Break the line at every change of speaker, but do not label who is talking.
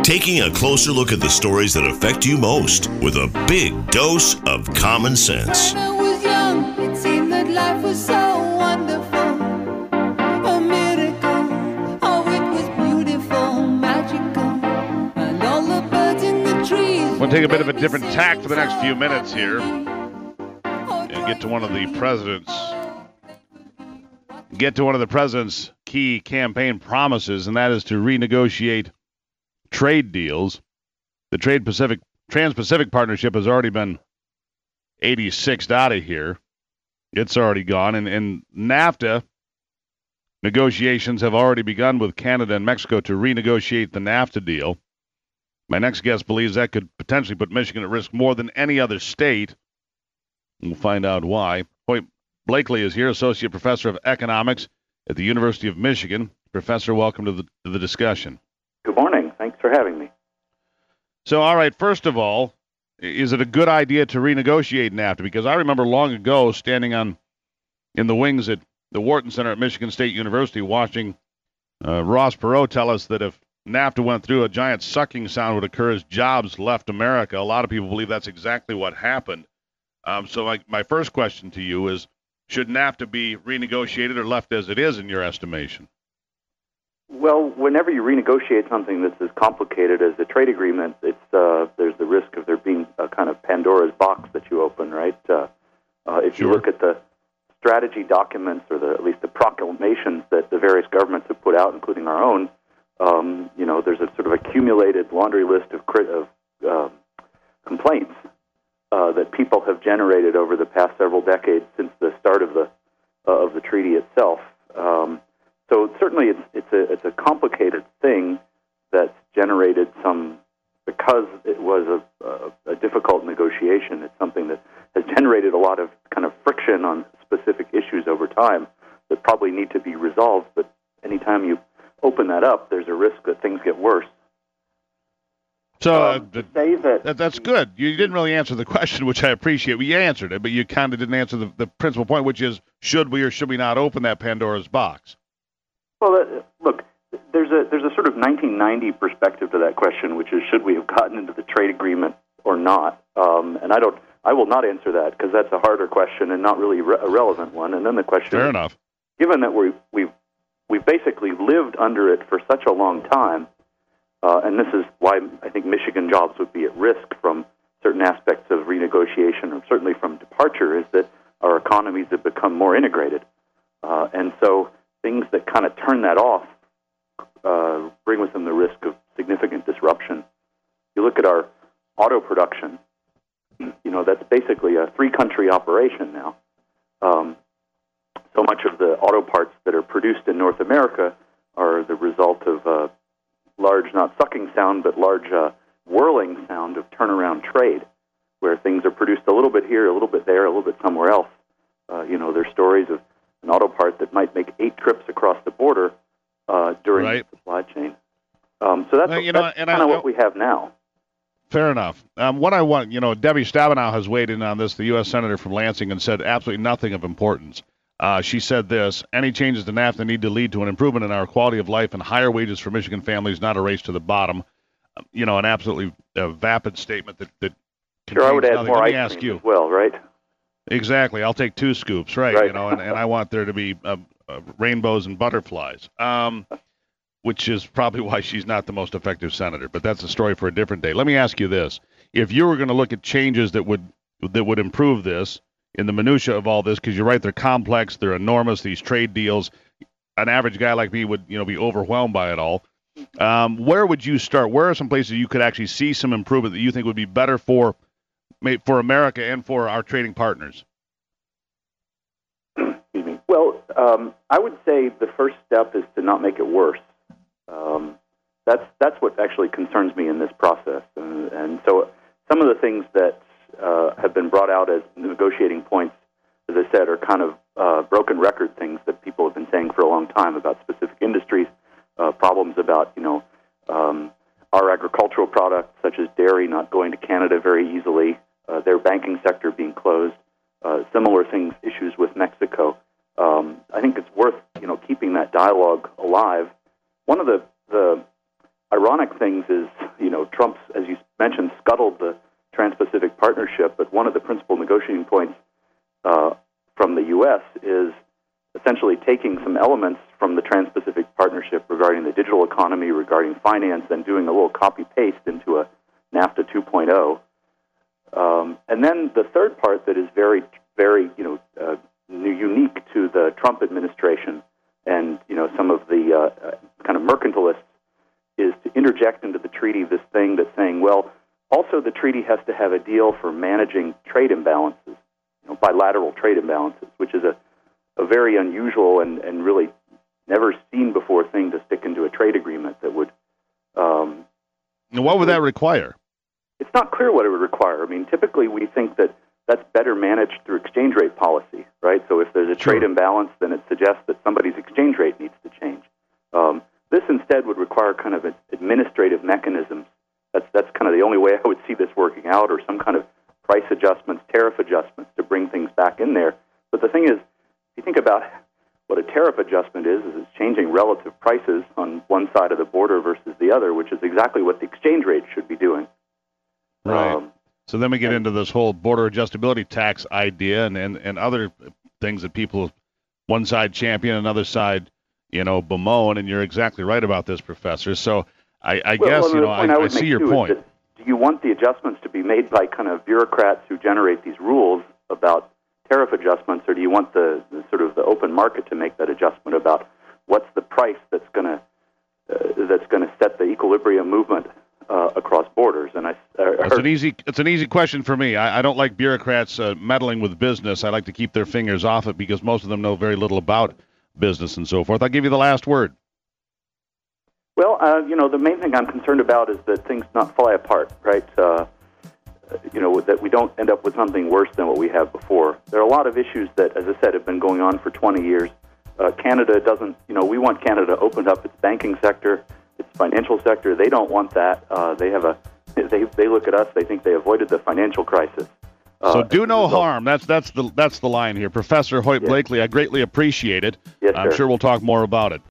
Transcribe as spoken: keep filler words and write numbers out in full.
taking a closer look at the stories that affect you most with a big dose of common sense.
When I was young, it seemed that life was so wonderful, a miracle. Oh, it was beautiful, magical, and all the birds in the trees.
We'll take a bit of a different tack for the next few minutes here and get to one of the president's get to one of the president's key campaign promises, and that is to renegotiate trade deals. The Trade Pacific Trans-Pacific Partnership has already been eighty-sixed out of here. It's already gone. And, and NAFTA negotiations have already begun with Canada and Mexico to renegotiate the NAFTA deal. My next guest believes that could potentially put Michigan at risk more than any other state. We'll find out why. Hoyt Blakely is here, Associate Professor of Economics at the University of Michigan. Professor, welcome to the, to the discussion.
Good morning. Thanks for having me.
So, all right, first of all, is it a good idea to renegotiate NAFTA? Because I remember long ago standing on in the wings at the Wharton Center at Michigan State University watching uh, Ross Perot tell us that if NAFTA went through, a giant sucking sound would occur as jobs left America. A lot of people believe that's exactly what happened. Um, so my, my first question to you is, should NAFTA be renegotiated or left as it is in your estimation?
Well, whenever you renegotiate something that's as complicated as a trade agreement, it's uh, there's the risk of there being a kind of Pandora's box that you open, right? Uh, uh, if
Sure.
you look at the strategy documents, or the, at least the proclamations that the various governments have put out, including our own, um, you know, there's a sort of accumulated laundry list of, crit- of uh, complaints uh, that people have generated over the past several decades since the start of the uh, of the treaty itself. Um, So certainly it's it's a it's a complicated thing that's generated some, because it was a, a, a difficult negotiation. It's something that has generated a lot of kind of friction on specific issues over time that probably need to be resolved. But anytime you open that up, there's a risk that things get worse.
So uh,
Um, to say that,
that that's good. You didn't really answer the question, which I appreciate. Well, you answered it, but you kind of didn't answer the, the principal point, which is, should we or should we not open that Pandora's box?
Well, uh, look, there's a there's a sort of nineteen ninety perspective to that question, which is, should we have gotten into the trade agreement or not? Um, and I don't, I will not answer that, because that's a harder question and not really re- a relevant one. And then the question,
Fair
is,
enough.
given that we we've we've basically lived under it for such a long time, uh, and this is why I think Michigan jobs would be at risk from certain aspects of renegotiation, or certainly from departure, is that our economies have become more integrated, uh, and so things that kind of turn that off uh, bring with them the risk of significant disruption. You look at our auto production, you know, that's basically a three-country operation now. Um, so much of the auto parts that are produced in North America are the result of uh, large, not sucking sound, but large uh, whirling sound of turnaround trade, where things are produced a little bit here, a little bit there, a little bit somewhere else. Uh, you know, there's stories of an auto part that might make eight trips across the border uh, during
Right.
the supply chain. Um, so that's,
Well, you know,
that's
and
kind
I-
of what we have now.
Fair enough. Um, what I want, you know, Debbie Stabenow has weighed in on this, the U S Senator from Lansing, and said absolutely nothing of importance. Uh, she said this: any changes to NAFTA need to lead to an improvement in our quality of life and higher wages for Michigan families, not a race to the bottom. Um, you know, an absolutely uh, vapid statement that, that
Sure, I would
contains
add
nothing.
more
Let me
ice
ask
cream
you.
as well, right?
Exactly. I'll take two scoops, right?
Right.
You know, and, and I want there to be uh, uh, rainbows and butterflies, um, which is probably why she's not the most effective senator. But that's a story for a different day. Let me ask you this: if you were going to look at changes that would that would improve this in the minutia of all this, because you're right, they're complex, they're enormous. These trade deals, an average guy like me would, you know, be overwhelmed by it all. Um, where would you start? Where are some places you could actually see some improvement that you think would be better for for America and for our trading partners?
Excuse me. Well, um, I would say the first step is to not make it worse. Um, that's that's what actually concerns me in this process. And, and so some of the things that uh, have been brought out as negotiating points, as I said, are kind of uh, broken record things that people have been saying for a long time about specific industries, uh, problems about, you know, um, our agricultural products, such as dairy, not going to Canada very easily, uh, their banking sector being closed, uh, similar things, issues with Mexico. Um, I think it's worth, you know, keeping that dialogue alive. One of the, the ironic things is, you know, Trump's, as you mentioned, scuttled the Trans-Pacific Partnership, but one of the principal negotiating points uh, from the U S is essentially taking some elements from the Trans-Pacific Partnership regarding the digital economy, regarding finance, and doing a little copy-paste into a NAFTA two point oh. Um, and then the third part that is very, very, you know, uh, unique to the Trump administration and, you know, some of the uh, kind of mercantilists is to interject into the treaty this thing that's saying, well, also the treaty has to have a deal for managing trade imbalances, you know, bilateral trade imbalances, which is a, a very unusual and, and really never seen before thing to stick into a trade agreement that would... Um,
and what would that require?
It's not clear what it would require. I mean, typically we think that that's better managed through exchange rate policy, right? So if there's a
Sure.
trade imbalance, then it suggests that somebody's exchange rate needs to change. Um, this instead would require kind of administrative mechanisms. That's that's kind of the only way I would see this working out, or some kind of price adjustments, tariff adjustments to bring things back in there. But the thing is, if you think about what a tariff adjustment is, is it's changing relative prices on one side of the border versus the other, which is exactly what the exchange rate should be doing.
Right.
Um,
So then we get into this whole border adjustability tax idea and, and, and other things that people, one side champion, another side, you know, bemoan, and you're exactly right about this, Professor. So I, I
well,
guess,
well,
you
the
know,
point
I,
I,
I
would
see
make
your
too is
point.
that, do you want the adjustments to be made by kind of bureaucrats who generate these rules about tariff adjustments, or do you want the, the sort of the open market to make that adjustment about what's the price that's going to uh, that's going to set the equilibrium movement Uh, across borders? And I, uh,
It's an easy, it's an easy question for me. I, I don't like bureaucrats uh, meddling with business. I like to keep their fingers off it because most of them know very little about business and so forth. I'll give you the last word.
well, uh, you know, the main thing I'm concerned about is that things not fly apart, right? Uh, you know, that we don't end up with something worse than what we have before. There are a lot of issues that, as I said, have been going on for twenty years. Uh, Canada doesn't, you know, we want Canada to open up its banking sector, its financial sector. They don't want that. Uh, they have a, they they look at us. They think they avoided the financial crisis. Uh,
So do no
as a result-
harm. That's that's the that's the line here, Professor Hoyt
Yes.
Blakely. I greatly appreciate it.
Yes,
I'm
sir.
sure we'll talk more about it.